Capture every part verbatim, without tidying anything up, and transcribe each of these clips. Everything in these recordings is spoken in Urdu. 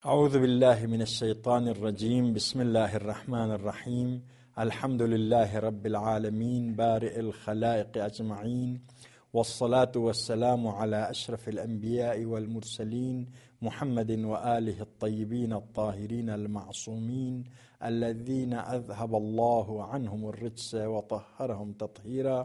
اعوذ باللہ من الشیطان الرجیم بسم اللہ الرحمن الرحیم الحمد للہ رب العالمین بارئ الخلائق اجمعین والصلاة والسلام على اشرف الانبیاء والمرسلین محمد وآلہ الطیبین الطاہرین المعصومین الذین اذهب اللہ عنہم الرجس وطہرہم تطہیرا۔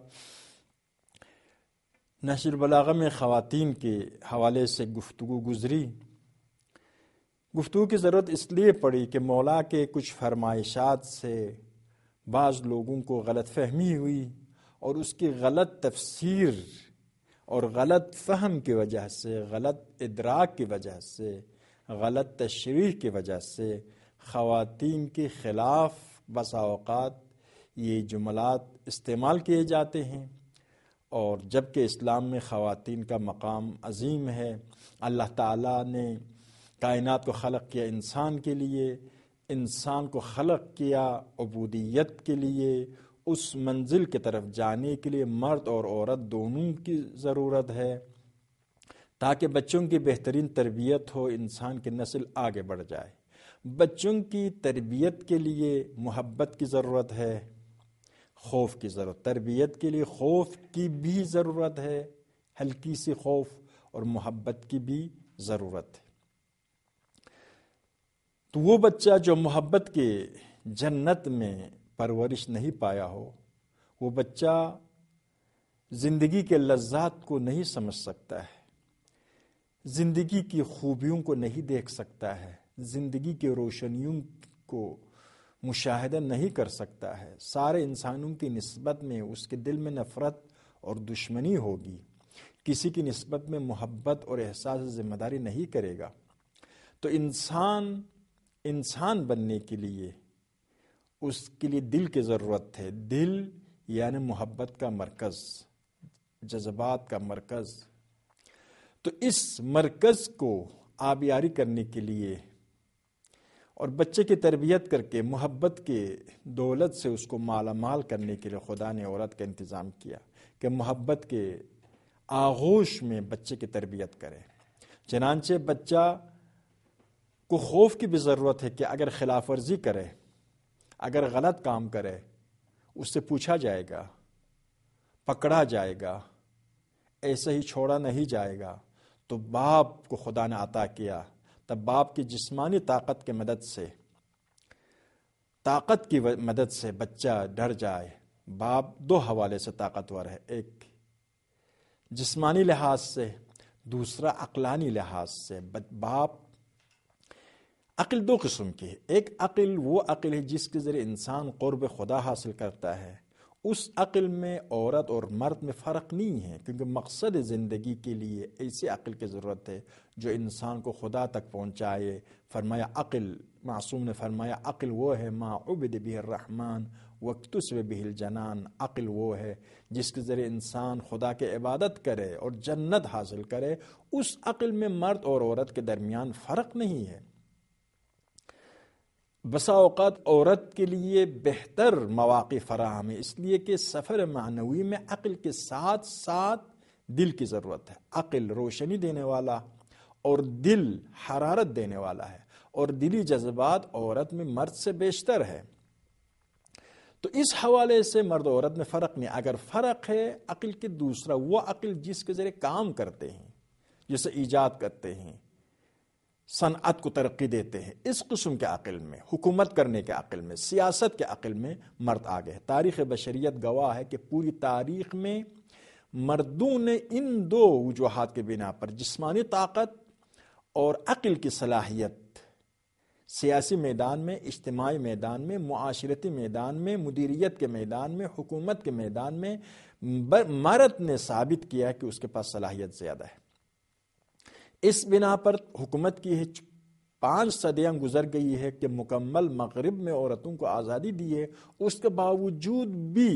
نہج البلاغہ میں خواتین کے حوالے سے گفتگو گزری۔ گفتگو کی ضرورت اس لیے پڑی کہ مولا کے کچھ فرمائشات سے بعض لوگوں کو غلط فہمی ہوئی اور اس کی غلط تفسیر اور غلط فہم کی وجہ سے، غلط ادراک کی وجہ سے، غلط تشریح کی وجہ سے خواتین کے خلاف بسا اوقات یہ جملات استعمال کیے جاتے ہیں، اور جبکہ اسلام میں خواتین کا مقام عظیم ہے۔ اللہ تعالیٰ نے کائنات کو خلق کیا انسان کے لیے، انسان کو خلق کیا عبودیت کے لیے، اس منزل کی طرف جانے کے لیے مرد اور عورت دونوں کی ضرورت ہے تاکہ بچوں کی بہترین تربیت ہو، انسان کی نسل آگے بڑھ جائے۔ بچوں کی تربیت کے لیے محبت کی ضرورت ہے، خوف کی ضرورت، تربیت کے لیے خوف کی بھی ضرورت ہے، ہلکی سی خوف، اور محبت کی بھی ضرورت ہے۔ تو وہ بچہ جو محبت کے جنت میں پرورش نہیں پایا ہو، وہ بچہ زندگی کے لذات کو نہیں سمجھ سکتا ہے، زندگی کی خوبیوں کو نہیں دیکھ سکتا ہے، زندگی کے روشنیوں کو مشاہدہ نہیں کر سکتا ہے، سارے انسانوں کی نسبت میں اس کے دل میں نفرت اور دشمنی ہوگی، کسی کی نسبت میں محبت اور احساس ذمہ داری نہیں کرے گا۔ تو انسان انسان بننے کے لیے اس کے لیے دل کی ضرورت ہے، دل یعنی محبت کا مرکز، جذبات کا مرکز۔ تو اس مرکز کو آبیاری کرنے کے لیے اور بچے کی تربیت کر کے محبت کے دولت سے اس کو مالا مال کرنے کے لیے خدا نے عورت کا انتظام کیا کہ محبت کے آغوش میں بچے کی تربیت کرے۔ چنانچہ بچہ کو خوف کی بھی ضرورت ہے کہ اگر خلاف ورزی کرے، اگر غلط کام کرے، اس سے پوچھا جائے گا، پکڑا جائے گا، ایسے ہی چھوڑا نہیں جائے گا۔ تو باپ کو خدا نے عطا کیا، تب باپ کی جسمانی طاقت کی مدد سے طاقت کی مدد سے بچہ ڈر جائے۔ باپ دو حوالے سے طاقتور ہے، ایک جسمانی لحاظ سے، دوسرا عقلانی لحاظ سے۔ باپ عقل دو قسم کی ہے، ایک عقل وہ عقل ہے جس کے ذریعے انسان قرب خدا حاصل کرتا ہے، اس عقل میں عورت اور مرد میں فرق نہیں ہے، کیونکہ مقصد زندگی کے لیے ایسی عقل کی ضرورت ہے جو انسان کو خدا تک پہنچائے۔ فرمایا عقل، معصوم نے فرمایا عقل وہ ہے ما عبد بہ الرحمن واکتسب بہ الجنان، عقل وہ ہے جس کے ذریعے انسان خدا کی عبادت کرے اور جنت حاصل کرے۔ اس عقل میں مرد اور عورت کے درمیان فرق نہیں ہے۔ بسا اوقات عورت کے لیے بہتر مواقع فراہم ہے، اس لیے کہ سفر معنوی میں عقل کے ساتھ ساتھ دل کی ضرورت ہے۔ عقل روشنی دینے والا اور دل حرارت دینے والا ہے، اور دلی جذبات عورت میں مرد سے بیشتر ہے۔ تو اس حوالے سے مرد و عورت میں فرق نہیں۔ اگر فرق ہے عقل کے، دوسرا وہ عقل جس کے ذریعے کام کرتے ہیں، جسے ایجاد کرتے ہیں، صنعت کو ترقی دیتے ہیں، اس قسم کے عقل میں، حکومت کرنے کے عقل میں، سیاست کے عقل میں مرد آگے ہے۔ تاریخ بشریت گواہ ہے کہ پوری تاریخ میں مردوں نے ان دو وجوہات کے بنا پر، جسمانی طاقت اور عقل کی صلاحیت، سیاسی میدان میں، اجتماعی میدان میں، معاشرتی میدان میں، مدیریت کے میدان میں، حکومت کے میدان میں، مرد نے ثابت کیا کہ اس کے پاس صلاحیت زیادہ ہے۔ اس بنا پر حکومت کی پانچ صدیاں گزر گئی ہے کہ مکمل مغرب میں عورتوں کو آزادی دی ہے، اس کے باوجود بھی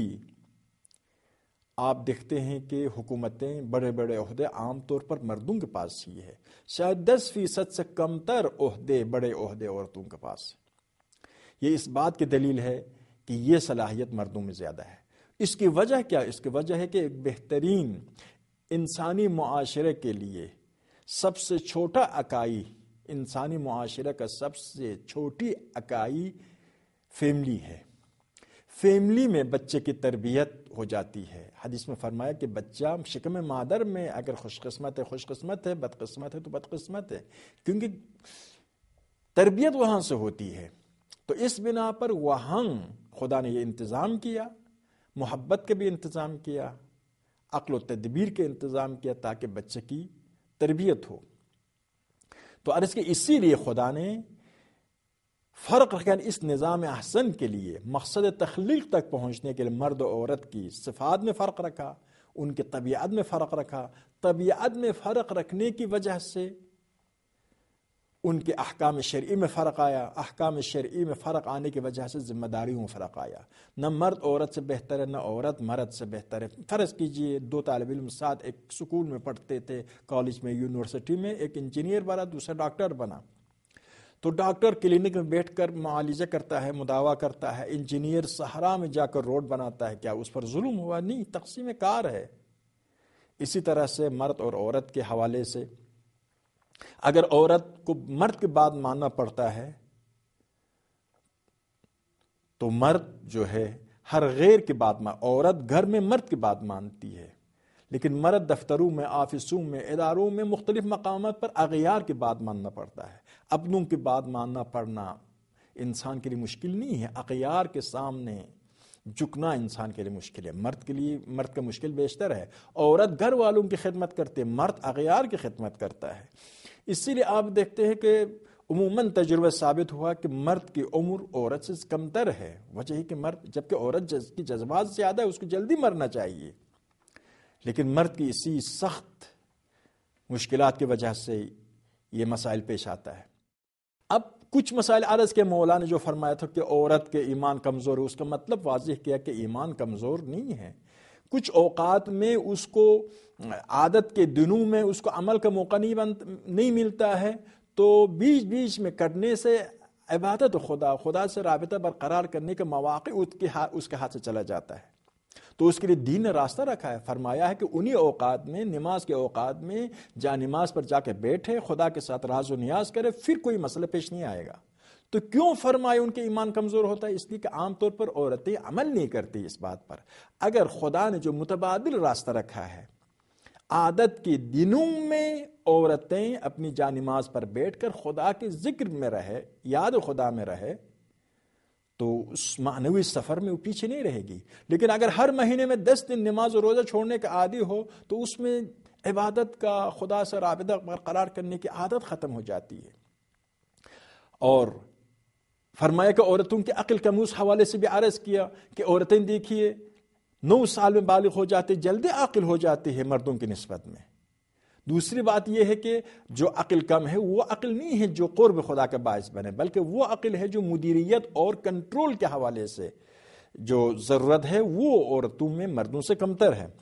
آپ دیکھتے ہیں کہ حکومتیں، بڑے بڑے عہدے عام طور پر مردوں کے پاس ہی ہے، شاید دس فیصد سے کم تر عہدے، بڑے عہدے عورتوں کے پاس۔ یہ اس بات کی دلیل ہے کہ یہ صلاحیت مردوں میں زیادہ ہے۔ اس کی وجہ کیا؟ اس کی وجہ ہے کہ ایک بہترین انسانی معاشرے کے لیے سب سے چھوٹا اکائی انسانی معاشرہ کا سب سے چھوٹی اکائی فیملی ہے. فیملی میں بچے کی تربیت ہو جاتی ہے. حدیث میں فرمایا کہ بچہ شکم مادر میں اگر خوش قسمت ہے خوش قسمت ہے، بد قسمت ہے تو بد قسمت ہے، کیونکہ تربیت وہاں سے ہوتی ہے. تو اس بنا پر وہاں خدا نے یہ انتظام کیا، محبت کے بھی انتظام کیا، عقل و تدبیر کے انتظام کیا تاکہ بچے کی تربیت ہو. تو عرض کہ اسی لیے خدا نے فرق رکھا، اس نظام احسن کے لیے مقصد تخلیق تک پہنچنے کے لیے مرد و عورت کی صفات میں فرق رکھا، ان کے طبیعت میں فرق رکھا. طبیعت میں فرق رکھنے کی وجہ سے ان کے احکام شرعی میں فرق آیا، احکام شرعی میں فرق آنے کی وجہ سے ذمہ داریوں میں فرق آیا. نہ مرد عورت سے بہتر ہے، نہ عورت مرد سے بہتر ہے. فرض کیجئے دو طالب علم ساتھ ایک سکول میں پڑھتے تھے، کالج میں، یونیورسٹی میں، ایک انجینئر بنا دوسرا ڈاکٹر بنا. تو ڈاکٹر کلینک میں بیٹھ کر معالجہ کرتا ہے، مداوا کرتا ہے، انجینئر صحرا میں جا کر روڈ بناتا ہے. کیا اس پر ظلم ہوا؟ نہیں، تقسیم کار ہے. اسی طرح سے مرد اور عورت کے حوالے سے اگر عورت کو مرد کی بات ماننا پڑتا ہے تو مرد جو ہے ہر غیر کی بات مان، عورت گھر میں مرد کی بات مانتی ہے، لیکن مرد دفتروں میں، آفسوں میں، اداروں میں، مختلف مقامات پر اغیار کی بات ماننا پڑتا ہے. اپنوں کی بات ماننا پڑنا انسان کے لیے مشکل نہیں ہے، اغیار کے سامنے جھکنا انسان کے لیے مشکل ہے. مرد کے لیے مرد کا مشکل بیشتر ہے. عورت گھر والوں کی خدمت کرتے، مرد اغیار کی خدمت کرتا ہے. اسی لیے آپ دیکھتے ہیں کہ عموماً تجربہ ثابت ہوا کہ مرد کی عمر عورت سے کمتر ہے. وجہ ہے کہ مرد، جبکہ عورت کی جذبات زیادہ ہے، اس کو جلدی مرنا چاہیے، لیکن مرد کی اسی سخت مشکلات کی وجہ سے یہ مسائل پیش آتا ہے. اب کچھ مسائل عرض کے مولا نے جو فرمایا تھا کہ عورت کے ایمان کمزور ہے، اس کا مطلب واضح کیا کہ ایمان کمزور نہیں ہے. کچھ اوقات میں اس کو عادت کے دنوں میں اس کو عمل کا موقع نہیں بن نہیں ملتا ہے، تو بیچ بیچ میں کرنے سے عبادت خدا خدا سے رابطہ برقرار کرنے کے مواقع اس کے ہاتھ سے چلا جاتا ہے. تو اس کے لیے دین نے راستہ رکھا ہے، فرمایا ہے کہ انہی اوقات میں، نماز کے اوقات میں جا نماز پر جا کے بیٹھے، خدا کے ساتھ راز و نیاز کرے، پھر کوئی مسئلہ پیش نہیں آئے گا. تو کیوں فرمایا ان کے ایمان کمزور ہوتا ہے؟ اس لیے کہ عام طور پر عورتیں عمل نہیں کرتی اس بات پر. اگر خدا نے جو متبادل راستہ رکھا ہے، عادت کے دنوں میں عورتیں اپنی جا نماز پر بیٹھ کر خدا کے ذکر میں رہے، یاد خدا میں رہے، تو اس معنوی سفر میں وہ پیچھے نہیں رہے گی. لیکن اگر ہر مہینے میں دس دن نماز و روزہ چھوڑنے کا عادی ہو تو اس میں عبادت کا، خدا سے رابطہ برقرار کرنے کی عادت ختم ہو جاتی ہے. اور فرمایا کہ عورتوں کی عقل کم، اس حوالے سے بھی عرض کیا کہ عورتیں دیکھیے نو سال میں بالغ ہو جاتے، جلدی عاقل ہو جاتی ہے مردوں کی نسبت میں. دوسری بات یہ ہے کہ جو عقل کم ہے وہ عقل نہیں ہے جو قرب خدا کا باعث بنے، بلکہ وہ عقل ہے جو مدیریت اور کنٹرول کے حوالے سے جو ضرورت ہے وہ عورتوں میں مردوں سے کمتر ہے.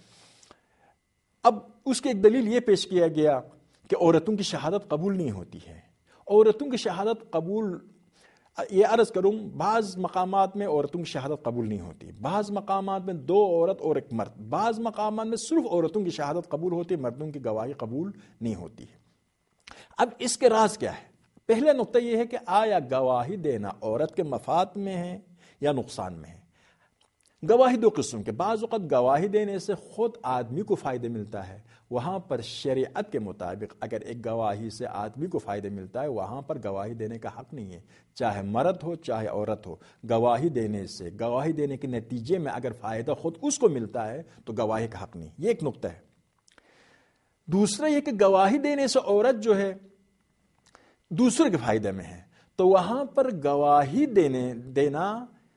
اب اس کی ایک دلیل یہ پیش کیا گیا کہ عورتوں کی شہادت قبول نہیں ہوتی ہے. عورتوں کی شہادت قبول، یہ عرض کروں، بعض مقامات میں عورتوں کی شہادت قبول نہیں ہوتی، بعض مقامات میں دو عورت اور ایک مرد، بعض مقامات میں صرف عورتوں کی شہادت قبول ہوتی ہے، مردوں کی گواہی قبول نہیں ہوتی ہے. اب اس کے راز کیا ہے؟ پہلا نقطہ یہ ہے کہ آیا گواہی دینا عورت کے مفاد میں ہے یا نقصان میں ہے؟ گواہی دو قسم کے، بعض اوقات گواہی دینے سے خود آدمی کو فائدہ ملتا ہے، وہاں پر شریعت کے مطابق اگر ایک گواہی سے آدمی کو فائدہ ملتا ہے وہاں پر گواہی دینے کا حق نہیں ہے، چاہے مرد ہو چاہے عورت ہو. گواہی دینے سے، گواہی دینے کے نتیجے میں اگر فائدہ خود اس کو ملتا ہے تو گواہی کا حق نہیں. یہ ایک نقطہ ہے. دوسرا یہ کہ گواہی دینے سے عورت جو ہے دوسرے کے فائدے میں ہے، تو وہاں پر گواہی دینے دینا،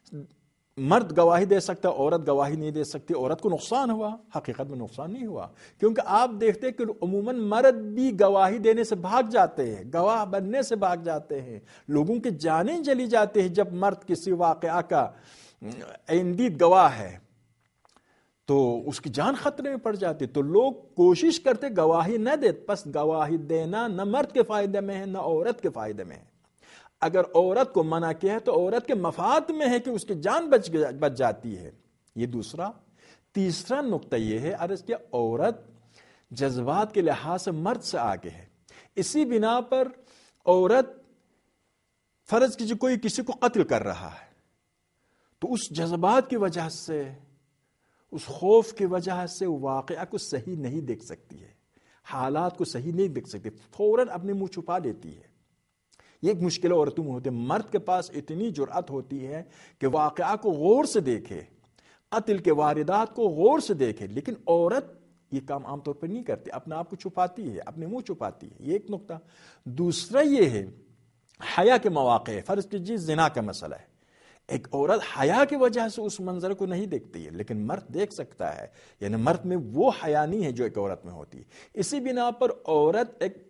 مرد گواہی دے سکتا، عورت گواہی نہیں دے سکتی. عورت کو نقصان ہوا، حقیقت میں نقصان نہیں ہوا، کیونکہ آپ دیکھتے ہیں کہ عموماً مرد بھی گواہی دینے سے بھاگ جاتے ہیں، گواہ بننے سے بھاگ جاتے ہیں، لوگوں کی جانیں چلی جاتے ہیں. جب مرد کسی واقعہ کا عیندید گواہ ہے تو اس کی جان خطرے میں پڑ جاتی، تو لوگ کوشش کرتے گواہی نہ دے. پس گواہی دینا نہ مرد کے فائدے میں ہے نہ عورت کے فائدے میں ہے. اگر عورت کو منع کیا ہے تو عورت کے مفاد میں ہے کہ اس کی جان بچ بچ جاتی ہے. یہ دوسرا. تیسرا نقطہ یہ ہے عرض کہ عورت جذبات کے لحاظ سے مرد سے آگے ہے. اسی بنا پر عورت فرض کیجیے کوئی کسی کو قتل کر رہا ہے تو اس جذبات کی وجہ سے، اس خوف کی وجہ سے واقعہ کو صحیح نہیں دیکھ سکتی ہے، حالات کو صحیح نہیں دیکھ سکتی، فوراً اپنے منہ چھپا لیتی ہے۔ یہ ایک مشکل عورتوں میں ہوتی ہے۔ مرد کے پاس اتنی جرأت ہوتی ہے کہ واقعہ کو غور سے دیکھے، قتل کے واردات کو غور سے دیکھے، لیکن عورت یہ کام عام طور پر نہیں کرتی، اپنے آپ کو چھپاتی ہے، اپنے منہ چھپاتی ہے۔ یہ ایک نقطہ۔ دوسرا یہ ہے حیا کے مواقع، فرض کیجیے زنا کا مسئلہ ہے، ایک عورت حیا کی وجہ سے اس منظر کو نہیں دیکھتی ہے، لیکن مرد دیکھ سکتا ہے، یعنی مرد میں وہ حیا نہیں ہے جو ایک عورت میں ہوتی ہے۔ اسی بنا پر عورت ایک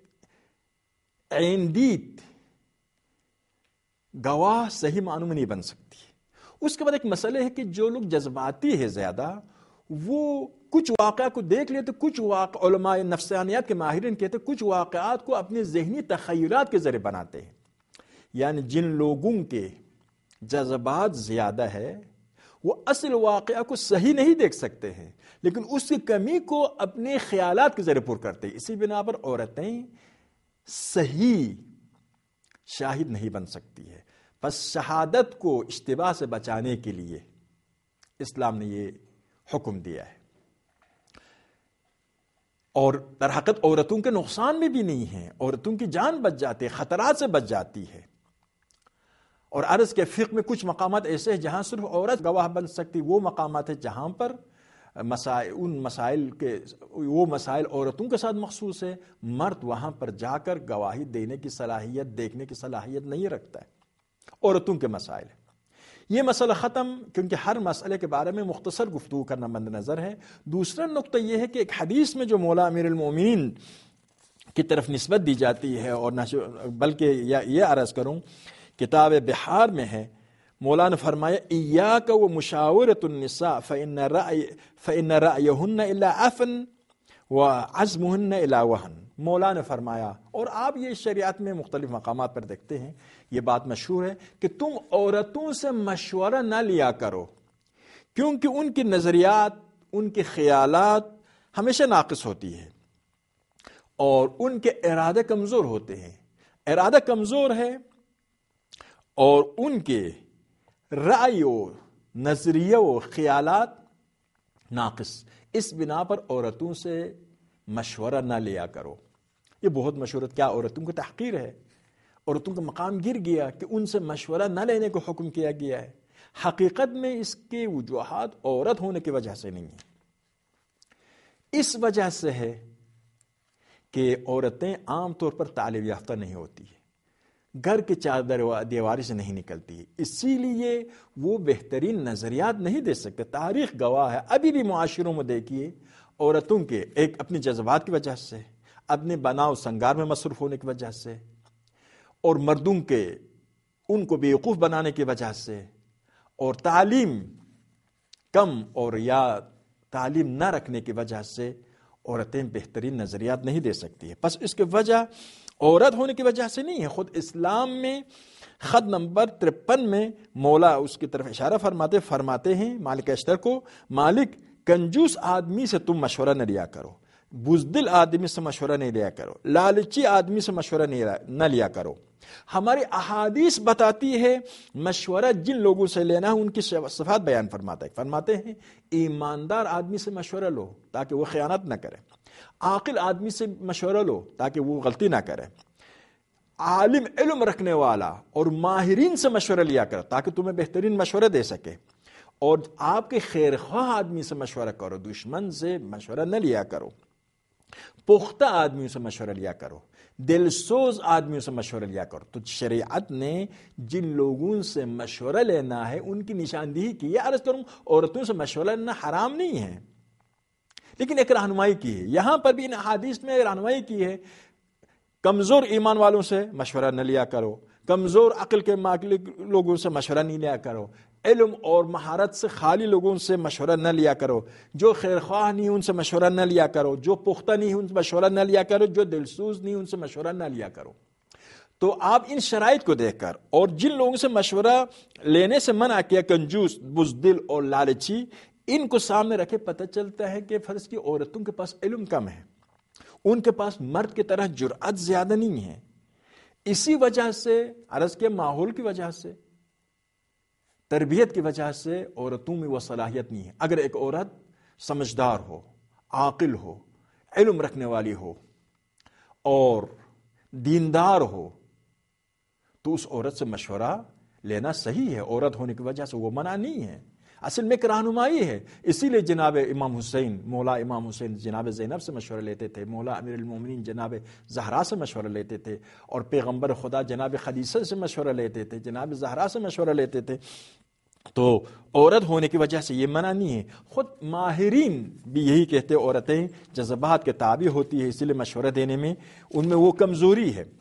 عیندید گواہ صحیح معنوں میں نہیں بن سکتی۔ اس کے بعد ایک مسئلہ ہے کہ جو لوگ جذباتی ہے زیادہ، وہ کچھ واقعہ کو دیکھ لیتے، کچھ واقع علماء نفسانیات کے ماہرین کہتے کچھ واقعات کو اپنے ذہنی تخیلات کے ذریعے بناتے ہیں۔ یعنی جن لوگوں کے جذبات زیادہ ہے وہ اصل واقعہ کو صحیح نہیں دیکھ سکتے ہیں، لیکن اس کی کمی کو اپنے خیالات کے ذریعے پور کرتے ہیں۔ اسی بنا پر عورتیں صحیح شاہد نہیں بن سکتی ہے۔ بس شہادت کو اشتباہ سے بچانے کے لیے اسلام نے یہ حکم دیا ہے، اور در حقیقت عورتوں کے نقصان میں بھی نہیں ہے، عورتوں کی جان بچ جاتی ہے، خطرات سے بچ جاتی ہے۔ اور عرض کے فقہ میں کچھ مقامات ایسے ہیں جہاں صرف عورت گواہ بن سکتی، وہ مقامات ہیں جہاں پر مسائل ان مسائل کے وہ مسائل عورتوں کے ساتھ مخصوص ہے، مرد وہاں پر جا کر گواہی دینے کی صلاحیت، دیکھنے کی صلاحیت نہیں رکھتا ہے، عورتوں کے مسائل۔ یہ مسئلہ ختم، کیونکہ ہر مسئلے کے بارے میں مختصر گفتگو کرنا مد نظر ہے۔ دوسرا نقطہ یہ ہے کہ ایک حدیث میں جو مولا امیر المومنین کی طرف نسبت دی جاتی ہے، اور بلکہ یہ عرض کروں کتاب بحار میں ہے، مولا نے فرمایا ایاک و مشاورۃ النساء فإن رأی فإن رأیہن الا عفن وعزمہن الا وہن۔ مولا نے فرمایا، اور آپ یہ شریعت میں مختلف مقامات پر دیکھتے ہیں، یہ بات مشہور ہے کہ تم عورتوں سے مشورہ نہ لیا کرو، کیونکہ ان کی نظریات، ان کے خیالات ہمیشہ ناقص ہوتی ہے، اور ان کے ارادے کمزور ہوتے ہیں، ارادہ کمزور ہے، اور ان کے رائے و نظریہ و خیالات ناقص۔ اس بنا پر عورتوں سے مشورہ نہ لیا کرو۔ یہ بہت مشہور ہے، کیا عورتوں کو تحقیر ہے؟ عورتوں کا مقام گر گیا کہ ان سے مشورہ نہ لینے کو حکم کیا گیا ہے۔ حقیقت میں اس کے وجوہات عورت ہونے کی وجہ سے نہیں ہیں، اس وجہ سے ہے کہ عورتیں عام طور پر تعلیم یافتہ نہیں ہوتی ہیں، گھر کے چار دیواری سے نہیں نکلتی، اسی لیے وہ بہترین نظریات نہیں دے سکتے۔ تاریخ گواہ ہے، ابھی بھی معاشروں میں دیکھیے عورتوں کے ایک اپنے جذبات کی وجہ سے، اپنے بناؤ سنگار میں مصروف ہونے کی وجہ سے، اور مردوں کے ان کو بیوقوف بنانے کی وجہ سے، اور تعلیم کم اور یا تعلیم نہ رکھنے کی وجہ سے عورتیں بہترین نظریات نہیں دے سکتی ہیں۔ پس اس کی وجہ عورت ہونے کی وجہ سے نہیں ہے۔ خود اسلام میں خط نمبر ترپن میں مولا اس کی طرف اشارہ فرماتے فرماتے ہیں مالک اشتر کو، مالک کنجوس آدمی سے تم مشورہ نہ لیا کرو، بزدل آدمی سے مشورہ نہیں لیا کرو، لالچی آدمی سے مشورہ نہ لیا کرو۔ ہماری احادیث بتاتی ہے مشورہ جن لوگوں سے لینا ہے ان کی صفات بیان فرماتا ہے، فرماتے ہیں ایماندار آدمی سے مشورہ لو تاکہ وہ خیانت نہ کرے، عاقل آدمی سے مشورہ لو تاکہ وہ غلطی نہ کرے، عالم علم رکھنے والا اور ماہرین سے مشورہ لیا کرو تاکہ تمہیں بہترین مشورہ دے سکے، اور آپ کے خیر خواہ آدمی سے مشورہ کرو، دشمن سے مشورہ نہ لیا کرو، پختہ آدمیوں سے مشورہ لیا کرو، دل سوز آدمیوں سے مشورہ لیا کرو۔ تو شریعت نے جن لوگوں سے مشورہ لینا ہے ان کی نشاندہی کی ہے۔ عرض کروں عورتوں سے مشورہ لینا حرام نہیں ہے، لیکن ایک رہنمائی کی ہے، یہاں پر بھی ان احادیث میں رہنمائی کی ہے، کمزور ایمان والوں سے مشورہ نہ لیا کرو، کمزور عقل کے مالک لوگوں سے مشورہ نہیں لیا کرو، علم اور مہارت سے خالی لوگوں سے مشورہ نہ لیا کرو، جو خیر خواہ نہیں ان سے مشورہ نہ لیا کرو، جو پختہ نہیں ان سے مشورہ نہ لیا کرو، جو دلسوز نہیں ان سے مشورہ نہ لیا کرو۔ تو آپ ان شرائط کو دیکھ کر اور جن لوگوں سے مشورہ لینے سے منع کیا، کنجوس، بزدل اور لالچی، ان کو سامنے رکھے پتہ چلتا ہے کہ فرض کی عورتوں کے پاس علم کم ہے، ان کے پاس مرد کی طرح جرأت زیادہ نہیں ہے، اسی وجہ سے، عرض کے ماحول کی وجہ سے، تربیت کی وجہ سے عورتوں میں وہ صلاحیت نہیں ہے۔ اگر ایک عورت سمجھدار ہو، عاقل ہو، علم رکھنے والی ہو اور دیندار ہو تو اس عورت سے مشورہ لینا صحیح ہے۔ عورت ہونے کی وجہ سے وہ منع نہیں ہے، اصل میں ایک رہنمائی ہے۔ اسی لیے جناب امام حسین، مولا امام حسین جناب زینب سے مشورہ لیتے تھے، مولا امیر المومنین جناب زہرا سے مشورہ لیتے تھے، اور پیغمبر خدا جناب خدیجہ سے مشورہ لیتے تھے، جناب زہرا سے مشورہ لیتے تھے۔ تو عورت ہونے کی وجہ سے یہ منع نہیں ہے۔ خود ماہرین بھی یہی کہتے، عورتیں جذبات کے تابع ہوتی ہے، اسی لیے مشورہ دینے میں ان میں وہ کمزوری ہے۔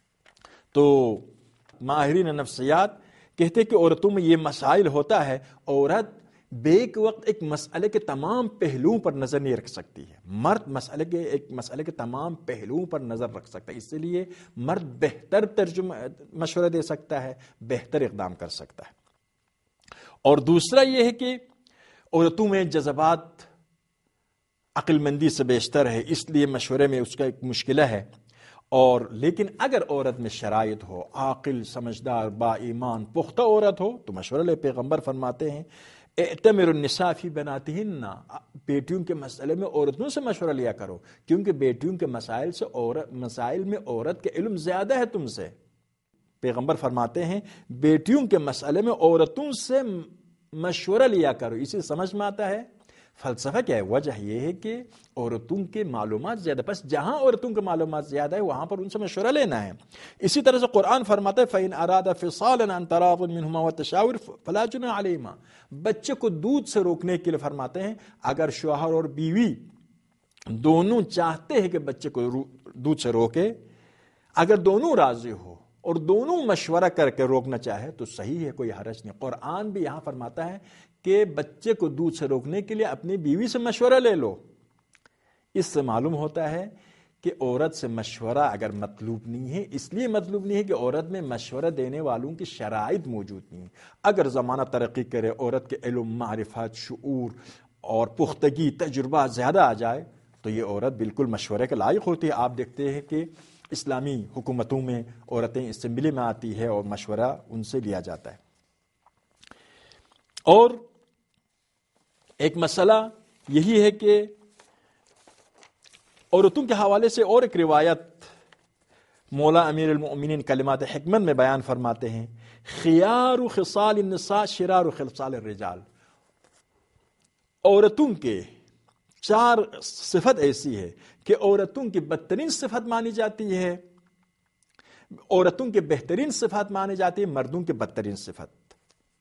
تو ماہرین نفسیات کہتے کہ عورتوں میں یہ مسائل ہوتا ہے، عورت بیک وقت ایک مسئلے کے تمام پہلوؤں پر نظر نہیں رکھ سکتی ہے، مرد مسئلے کے ایک مسئلے کے تمام پہلوؤں پر نظر رکھ سکتا ہے، اس لیے مرد بہتر ترجمہ مشورہ دے سکتا ہے، بہتر اقدام کر سکتا ہے۔ اور دوسرا یہ ہے کہ عورتوں میں جذبات عقل مندی سے بیشتر ہے، اس لیے مشورے میں اس کا ایک مشکلہ ہے۔ اور لیکن اگر عورت میں شرائط ہو، عاقل، سمجھدار، با ایمان، پختہ عورت ہو تو مشورہ لے۔ پیغمبر فرماتے ہیں اعتمر النساء فی بناتہن، بیٹیوں کے مسئلے میں عورتوں سے مشورہ لیا کرو، کیونکہ بیٹیوں کے مسائل سے عورت مسائل میں عورت کے علم زیادہ ہے تم سے۔ پیغمبر فرماتے ہیں بیٹیوں کے مسئلے میں عورتوں سے مشورہ لیا کرو۔ اسے سمجھ میں آتا ہے فلسفہ کیا ہے؟ وجہ یہ ہے کہ عورتوں کے معلومات زیادہ، بس جہاں عورتوں کے معلومات زیادہ ہے وہاں پر ان سے مشورہ لینا ہے۔ اسی طرح سے قرآن فرماتا ہے فَإِنْ أَرَادَ فِصَالًا عَنْ تَرَاضٍ مِّنْهُمَا وَتَشَاوُرٍ فَلَا جُنَاحَ عَلَيْهِمَا۔ بچے کو دودھ سے روکنے کے لیے فرماتے ہیں اگر شوہر اور بیوی دونوں چاہتے ہیں کہ بچے کو دودھ سے روکے، اگر دونوں راضی ہو اور دونوں مشورہ کر کے روکنا چاہے تو صحیح ہے، کوئی حرج نہیں۔ قرآن بھی یہاں فرماتا ہے کہ بچے کو دودھ سے روکنے کے لیے اپنی بیوی سے مشورہ لے لو۔ اس سے معلوم ہوتا ہے کہ عورت سے مشورہ اگر مطلوب نہیں ہے، اس لیے مطلوب نہیں ہے کہ عورت میں مشورہ دینے والوں کی شرائط موجود نہیں۔ اگر زمانہ ترقی کرے، عورت کے علم، معرفت، شعور اور پختگی، تجربہ زیادہ آ جائے تو یہ عورت بالکل مشورے کے لائق ہوتی ہے۔ آپ دیکھتے ہیں کہ اسلامی حکومتوں میں عورتیں اسمبلی میں آتی ہے اور مشورہ ان سے لیا جاتا ہے۔ اور ایک مسئلہ یہی ہے کہ عورتوں کے حوالے سے اور ایک روایت مولا امیر المؤمنین کلمات حکمت میں بیان فرماتے ہیں خیار خصال النساء شرار خصال الرجال۔ عورتوں کے چار صفت ایسی ہے کہ عورتوں کی بدترین صفت مانی جاتی ہے، عورتوں کے بہترین صفات مانی جاتی ہے، مردوں کے بدترین صفت۔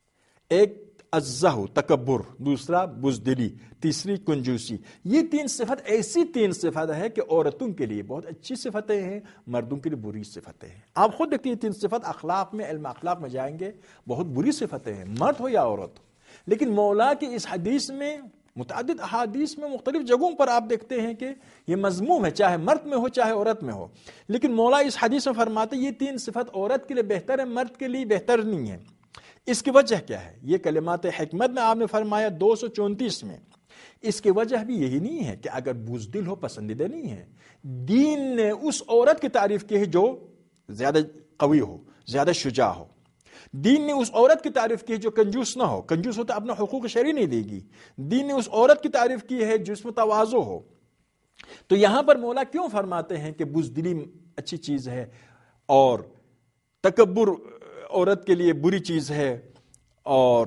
ایک الزہ تکبر، دوسرا بزدلی، تیسری کنجوسی۔ یہ تین صفت ایسی تین صفت ہے کہ عورتوں کے لیے بہت اچھی صفتیں ہیں، مردوں کے لیے بری صفتیں ہیں۔ آپ خود دیکھتے ہیں تین صفت اخلاق میں، علم اخلاق میں جائیں گے بہت بری صفتیں ہیں، مرد ہو یا عورت ہو۔ لیکن مولا کی اس حدیث میں، متعدد احادیث میں، مختلف جگہوں پر آپ دیکھتے ہیں کہ یہ مذموم ہے، چاہے مرد میں ہو چاہے عورت میں ہو۔ لیکن مولا اس حدیث میں فرماتے یہ تین صفت عورت کے لیے بہتر ہے، مرد کے لیے بہتر نہیں ہے۔ اس کی وجہ کیا ہے؟ یہ کلمات حکمت میں آپ نے فرمایا دو سو چونتیس میں، اس کی وجہ بھی یہی نہیں ہے کہ اگر بزدل ہو پسندیدہ نہیں ہے۔ دین نے اس عورت کی تعریف کی ہے جو زیادہ قوی ہو، زیادہ شجاع ہو۔ دین نے اس عورت کی تعریف کی ہے جو کنجوس نہ ہو، کنجوس ہو تو اپنا حقوق شرعی نہیں دے گی۔ دین نے اس عورت کی تعریف کی ہے جس میں تواضع ہو۔ تو یہاں پر مولا کیوں فرماتے ہیں کہ بزدلی اچھی چیز ہے اور تکبر عورت کے لیے بری چیز ہے، اور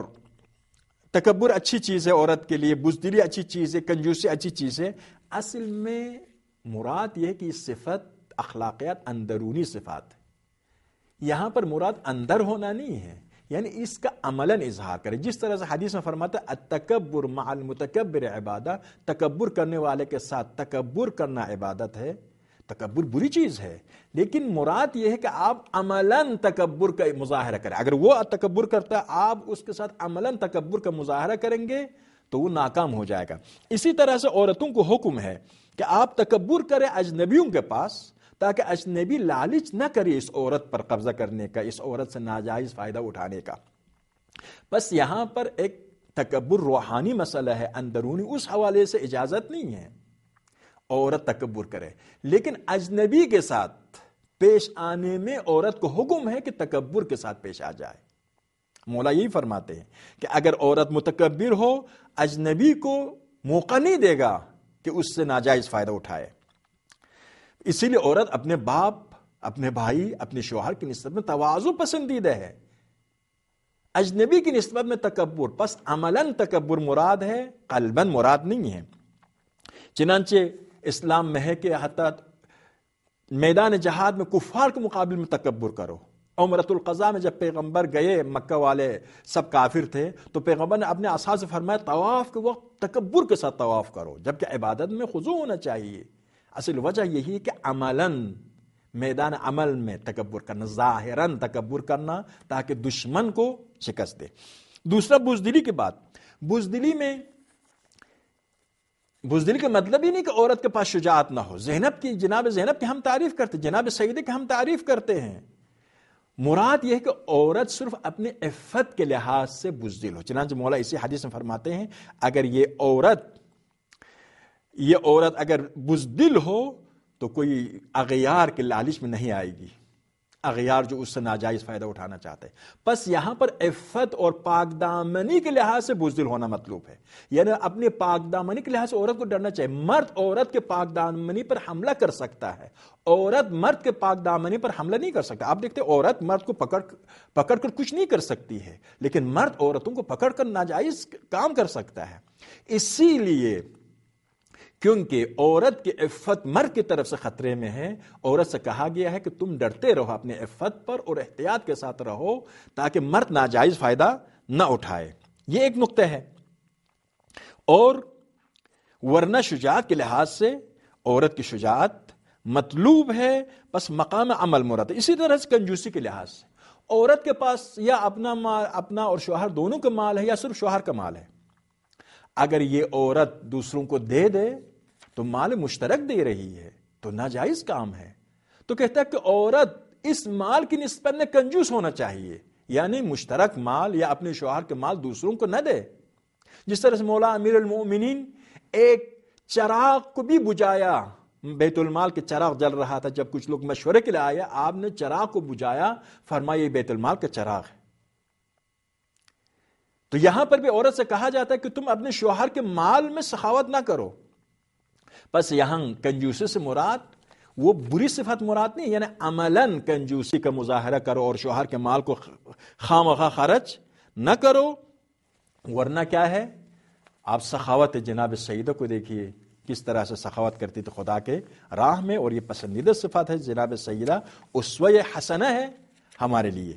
تکبر اچھی چیز ہے عورت کے لیے، بزدلی اچھی چیز ہے، کنجوسی اچھی چیز ہے؟ اصل میں مراد یہ ہے کہ یہ صفت اخلاقیات اندرونی صفات ہے۔ یہاں پر مراد اندر ہونا نہیں ہے، یعنی اس کا عملاً اظہار کرے۔ جس طرح سے حدیث میں فرماتا ہے التکبر مع المتکبر عبادہ، تکبر کرنے والے کے ساتھ تکبر کرنا عبادت ہے۔ تکبر بری چیز ہے، لیکن مراد یہ ہے کہ آپ عملاً تکبر کا مظاہرہ کریں۔ اگر وہ تکبر کرتا ہے، آپ اس کے ساتھ عملاً تکبر کا مظاہرہ کریں گے تو وہ ناکام ہو جائے گا۔ اسی طرح سے عورتوں کو حکم ہے کہ آپ تکبر کریں اجنبیوں کے پاس، تاکہ اجنبی لالچ نہ کرے اس عورت پر قبضہ کرنے کا، اس عورت سے ناجائز فائدہ اٹھانے کا۔ بس یہاں پر ایک تکبر روحانی مسئلہ ہے، اندرونی، اس حوالے سے اجازت نہیں ہے عورت تکبر کرے، لیکن اجنبی کے ساتھ پیش آنے میں عورت کو حکم ہے کہ تکبر کے ساتھ پیش آ جائے. مولا یہی فرماتے ہیں کہ اگر عورت متکبر ہو اجنبی کو موقع نہیں دے گا کہ اس سے ناجائز فائدہ اٹھائے. اسی لیے عورت اپنے باپ، اپنے بھائی، اپنے شوہر کی نسبت میں تواضع پسندیدہ ہے، اجنبی کی نسبت میں تکبر. پس عملاً تکبر مراد ہے، قلباً مراد نہیں ہے. چنانچہ اسلام میں ہے کہ حتی میدان جہاد میں کفار کے مقابل میں تکبر کرو. عمرۃ القضاء میں جب پیغمبر گئے، مکہ والے سب کافر تھے، تو پیغمبر نے اپنے اصحاب سے فرمایا طواف کے وقت تکبر کے ساتھ طواف کرو، جبکہ عبادت میں خضوع ہونا چاہیے. اصل وجہ یہی ہے کہ عملاً میدان عمل میں تکبر کرنا، ظاہراً تکبر کرنا تاکہ دشمن کو شکست دے. دوسرا بزدلی کی بات. بزدلی میں بزدلی کا مطلب ہی نہیں کہ عورت کے پاس شجاعت نہ ہو. زینب کی جناب زینب کی ہم تعریف کرتے ہیں، جناب سیدہ کی ہم تعریف کرتے ہیں. مراد یہ ہے کہ عورت صرف اپنے عفت کے لحاظ سے بزدل ہو. چنانچہ مولا اسی حدیث میں فرماتے ہیں اگر یہ عورت یہ عورت اگر بزدل ہو تو کوئی اغیار کے لالچ میں نہیں آئے گی، اغیار جو اس سے ناجائز فائدہ اٹھانا چاہتے ہیں. پس یہاں پر عفت اور پاک دامنی کے لحاظ سے بزدل ہونا مطلوب ہے، یعنی اپنے پاک دامنی کے لحاظ سے عورت کو ڈرنا چاہیے. مرد عورت کے پاک دامنی پر حملہ کر سکتا ہے، عورت مرد کے پاک دامنی پر حملہ نہیں کر سکتا. آپ دیکھتے عورت مرد کو پکڑ پکڑ کر کچھ نہیں کر سکتی ہے، لیکن مرد عورتوں کو پکڑ کر ناجائز کام کر سکتا ہے. اسی لیے کیونکہ عورت کی عفت مرد کی طرف سے خطرے میں ہے، عورت سے کہا گیا ہے کہ تم ڈرتے رہو اپنے عفت پر اور احتیاط کے ساتھ رہو تاکہ مرد ناجائز فائدہ نہ اٹھائے. یہ ایک نقطہ ہے. اور ورنہ شجاعت کے لحاظ سے عورت کی شجاعت مطلوب ہے، بس مقام عمل مراد ہے. اسی طرح سے کنجوسی کے لحاظ سے عورت کے پاس یا اپنا مال، اپنا اور شوہر دونوں کا مال ہے یا صرف شوہر کا مال ہے. اگر یہ عورت دوسروں کو دے دے تو مال مشترک دے رہی ہے تو ناجائز کام ہے. تو کہتا ہے کہ عورت اس مال کی نسبت میں کنجوس ہونا چاہیے، یعنی مشترک مال یا اپنے شوہر کے مال دوسروں کو نہ دے. جس طرح سے مولا امیر المؤمنین ایک چراغ کو بھی بجھایا، بیت المال کے چراغ جل رہا تھا، جب کچھ لوگ مشورے کے لیے آئے آپ نے چراغ کو بجھایا، فرمایا یہ بیت المال کا چراغ ہے. تو یہاں پر بھی عورت سے کہا جاتا ہے کہ تم اپنے شوہر کے مال میں سخاوت نہ کرو. بس یہاں کنجوسی سے مراد وہ بری صفت مراد نہیں، یعنی عملاً کنجوسی کا مظاہرہ کرو اور شوہر کے مال کو خواہ مخواہ خرچ نہ کرو. ورنہ کیا ہے، آپ سخاوت جناب سیدہ کو دیکھیے کس طرح سے سخاوت کرتی تھی خدا کے راہ میں، اور یہ پسندیدہ صفت ہے جناب سیدہ، اسوہ حسنہ ہے ہمارے لیے.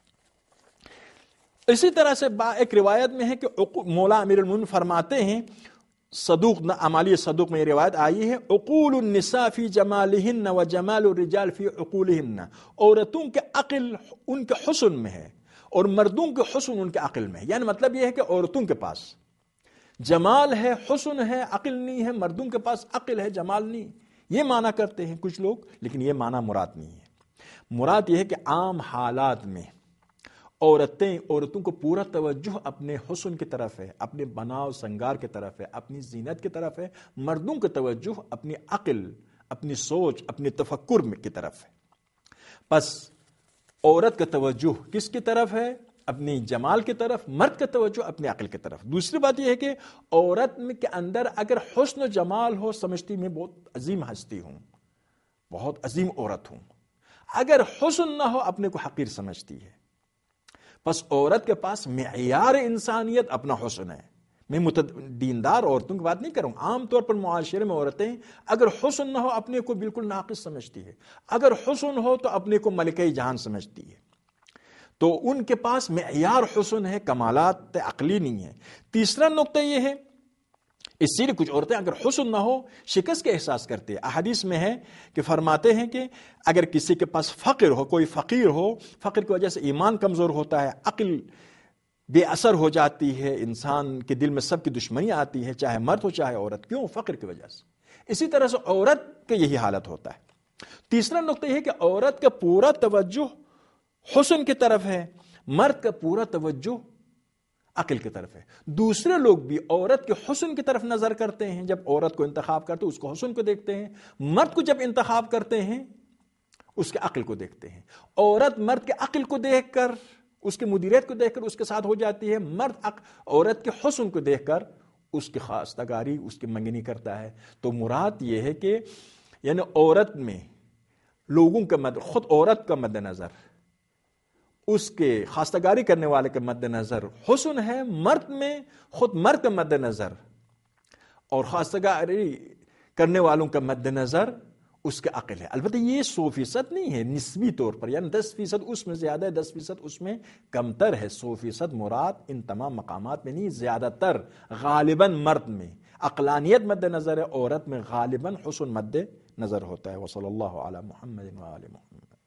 اسی طرح سے ایک روایت میں ہے کہ مولا امیر المؤمنین فرماتے ہیں، صدوق اعمالی صدوق میں یہ روایت آئی ہے، عقول النساء فی جمالہن و جمال الرجال فی عقولہن. عورتوں کے عقل ان کے حسن میں ہے اور مردوں کے حسن ان کے عقل میں ہے. یعنی مطلب یہ ہے کہ عورتوں کے پاس جمال ہے، حسن ہے، عقل نہیں ہے. مردوں کے پاس عقل ہے، جمال نہیں. یہ معنی کرتے ہیں کچھ لوگ، لیکن یہ معنی مراد نہیں ہے. مراد یہ ہے کہ عام حالات میں عورتیں عورتوں کو پورا توجہ اپنے حسن کی طرف ہے، اپنے بناؤ سنگار کی طرف ہے، اپنی زینت کی طرف ہے. مردوں کی توجہ اپنی عقل، اپنی سوچ، اپنی تفکر کی طرف ہے. پس عورت کا توجہ کس کی طرف ہے؟ اپنی جمال کی طرف. مرد کا توجہ اپنی عقل کی طرف. دوسری بات یہ ہے کہ عورت کے اندر اگر حسن و جمال ہو، سمجھتی میں بہت عظیم ہستی ہوں، بہت عظیم عورت ہوں. اگر حسن نہ ہو، اپنے کو حقیر سمجھتی ہے. پس عورت کے پاس معیار انسانیت اپنا حسن ہے. میں دیندار عورتوں کی بات نہیں کروں، عام طور پر معاشرے میں عورتیں اگر حسن نہ ہو اپنے کو بالکل ناقص سمجھتی ہے، اگر حسن ہو تو اپنے کو ملکہ جہان سمجھتی ہے. تو ان کے پاس معیار حسن ہے، کمالات عقلی نہیں ہے. تیسرا نقطہ یہ ہے، اسی لیے کچھ عورتیں اگر حسن نہ ہو شکست کے احساس کرتے ہیں. احادیث میں ہے کہ فرماتے ہیں کہ اگر کسی کے پاس فقر ہو، کوئی فقیر ہو، فقر کی وجہ سے ایمان کمزور ہوتا ہے، عقل بے اثر ہو جاتی ہے، انسان کے دل میں سب کی دشمنی آتی ہے، چاہے مرد ہو چاہے عورت. کیوں؟ فقر کی وجہ سے. اسی طرح سے عورت کا یہی حالت ہوتا ہے. تیسرا نقطہ یہ ہے کہ عورت کا پورا توجہ حسن کی طرف ہے، مرد کا پورا توجہ عقل کی طرف ہے. دوسرے لوگ بھی عورت کے حسن کی طرف نظر کرتے ہیں. جب عورت کو انتخاب کرتے ہیں اس کو حسن کو دیکھتے ہیں. مرد کو جب انتخاب کرتے ہیں اس کے عقل کو دیکھتے ہیں. عورت مرد کے عقل کو دیکھ کر، اس کے مدیریت کو دیکھ کر اس کے ساتھ ہو جاتی ہے. مرد عورت کے حسن کو دیکھ کر اس کی خواستگاری، اس کی منگنی کرتا ہے. تو مراد یہ ہے کہ یعنی عورت میں لوگوں کا مد خود عورت کا مد نظر، اس کے خواستگاری کرنے والے کے مد نظر حسن ہے، مرد میں خود مرد کا مد نظر اور خواستگاری کرنے والوں کا مد نظر اس کے عقل ہے. البتہ یہ سو فیصد نہیں ہے، نسبی طور پر، یعنی دس فیصد اس میں زیادہ ہے، دس فیصد اس میں کمتر ہے. سو فیصد مراد ان تمام مقامات میں نہیں، زیادہ تر غالباً مرد میں عقلانیت مد نظر ہے، عورت میں غالباً حسن مد نظر ہوتا ہے. وصلی اللہ علی محمد و آل محمد.